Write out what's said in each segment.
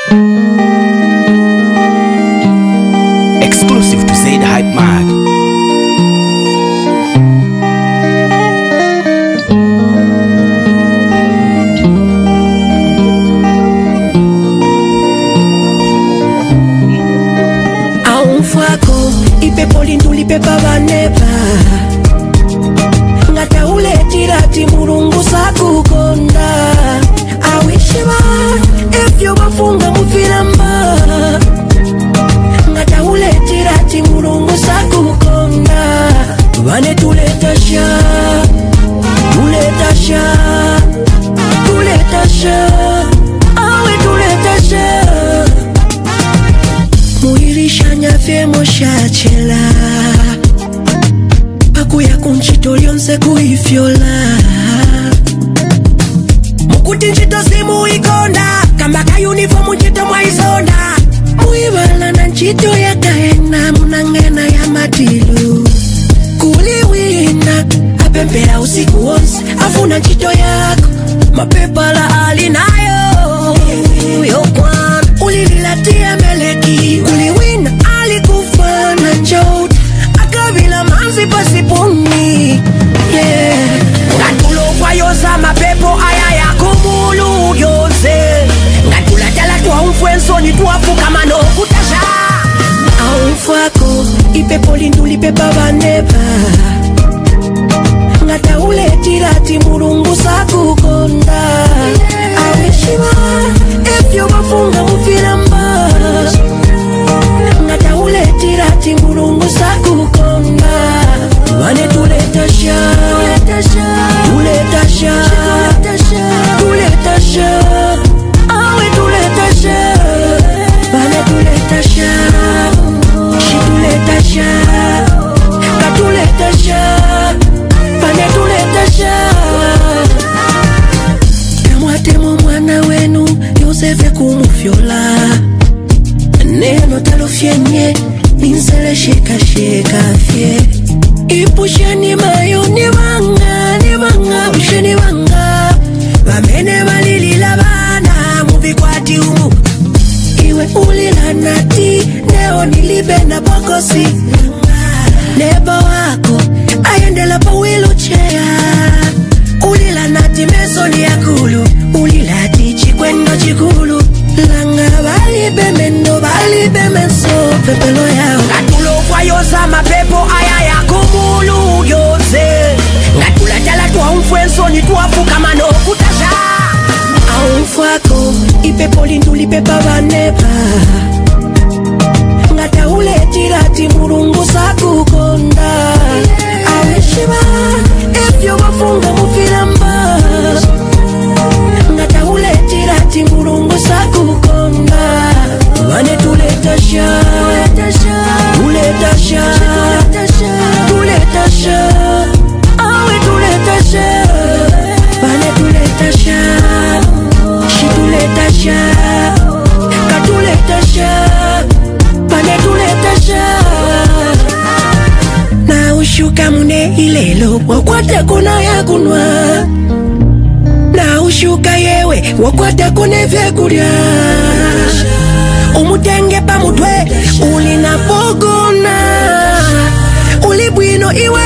Exclusive to Zaid Hype Mag. Aumfako ipepo lindulipepa vanepa ngata uletirati murungu sakukonda awishiva efyo bafunga mufiramba ngata uletirati murungu sakukonda vane tuletasha awe tuletasha muirishanya femo shachela pakuya kunchito lyonse kuifyola mukuti nchito simu ikonda kambaka uniformu nchito mwaizonda muivala na nchito yakaena munangena ya matilu kuliwina apempera usiku wonse afuna nchito yako mapepala alinayo yokwana ulililatia meleki uliwina alikufana njot akavila manzi pasipuni yeah. Ngatulofwa yoza mapepo aya ya kumulu yose ngatulatala twa umfwensoni tuwafuka mano kutasha aumfako ipepo lindulipepa vanepa ngata uletirati murungu sakukonda awishiva efyo bafunga mufiramba ngata uletirati murungu sakukonda vane tuletasha awe tuletasha vane tuletasha shituletasha katuletasha vane tuletasha kamwatemo mwana wenu Yosefe kumufyola neno talofyenye ninsele sheka fye ipusheni mayo nivanga usheni vanga vamene valilila vana muvikwati umu iwe ulila nati neo nilibe na bokosi nebo wako ayendela pa wheelchair ulila nati mesoni ya kulu ulila ti chikwendo chikulu langa valibe mendo valibe menso pepelo yao ngatulofwa yoza mapepo aya ya kumulu yose ngatulatala twa umfwensoni tuwafuka mano kutasha aumfako ipepo lindulipepa vanepa ngata uletirati murungu sakukonda awishiva efyo bafunga mufiramba ngata uletirati murungu sakukonda vane tuletasha awe tuletasha vane tuletasha shituletasha katuletasha vane tuletasha na ushuka mune ilelo wakwata kuna ya kunwa na ushuka yewe wakwata kune vyekulya umutenge pa mutwe ulinapogona ulibwino iwe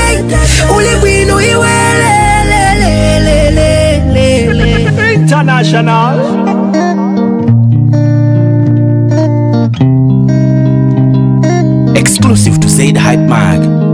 International. Exclusive to Zaid Hype Mag.